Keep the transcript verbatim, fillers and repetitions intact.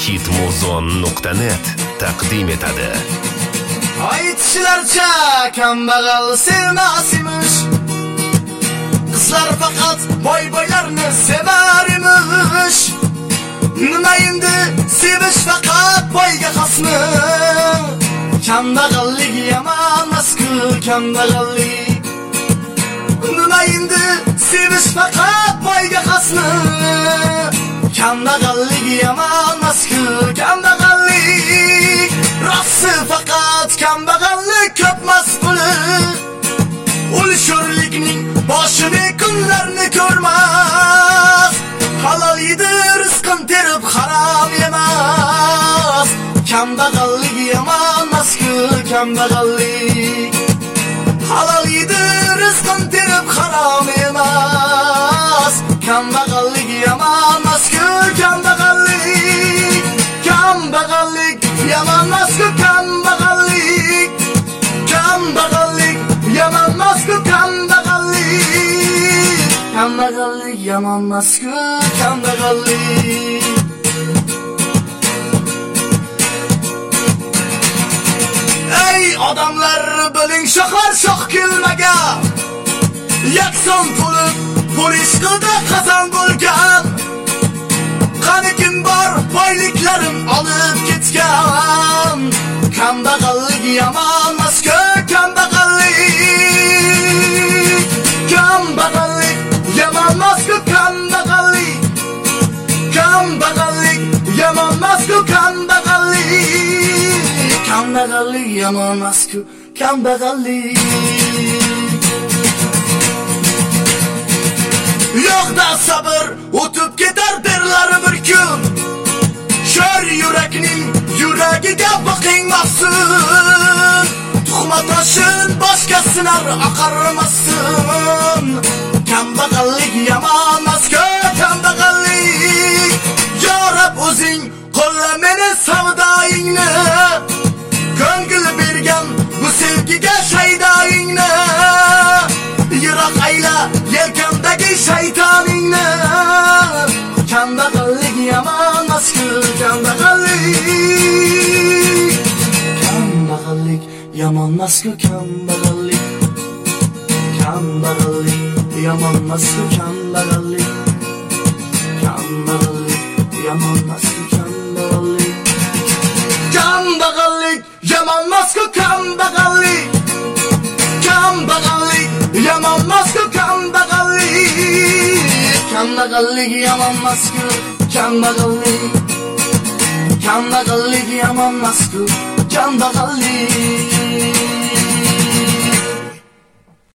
hitmuzon nuqta net taqdim etadi. Aytishlarcha kambag'al sevmas emish, qizlar faqat boy-boylarni sevar emish. Nima endi sevish faqat boyga xosmi? Kambag'allik yomonmas-ku, kambag'allik. Nima endi sevish faqat boyga xosmi? Kambag'allik yomonmas-ku, kambag'allik. Rosti faqat kambag'allik ko'pmas puli. O'lishurlikning boshini kunlarni ko'rmas. Halol yedi rizqin terib harom yemas. Kambag'allik yomonmas-ku, kambag'allik. Halol yedi rizqin terib harom yemas. Kambag'allik yomonmas-ku, kambag'allik. Kambag'allik yomonmas-ku, kambag'allik. Kambag'allik yomonmas-ku, kambag'allik. Kambag'allik yomonmas-ku, kambag'allik. Ey odamlar, biling shahar shoh kelmaga. Yakson bo'lib, pul ishqida qazon bo'lgan. Qani kim bor, boyliklarim olib ketgan. Kambag'allik yomonmas-ku, kambag'allik. Kambag'allik yomonmas-ku, kambag'allik. Kambag'allik yomonmas-ku, kambag'allik. Kambag'allik yomonmas-ku, kambag'allik. Yo'qda sabr o'tib ketar derlar bir kun. Sho'r yurakning yuragiga boqing mafsun. Tuhma toshin boshqa sinar aqarmasin. Kambag'allik yomonmas-ku, kambag'allik. Ya Rab o'zing qo'lla meni savdoingni. Ko'ngil bergan bu sevgiga shaydoingni. Yiroq ayla yelkamdagi shaytoningni. Kambag'allik yomonmas-ku, kambag'allik. Kambag'allik yomonmas-ku, kambag'allik. Kambag'allik yomonmas-ku, kambag'allik. Kambag'allik yomonmas-ku, kambag'allik. Kambag'allik yomonmas-ku, kambag'allik. Kambag'allik yomonmas-ku, kambag'allik. Kambag'allik yomonmas-ku, kambag'allik. Kambag'allik yomonmas-ku, kambag'allik.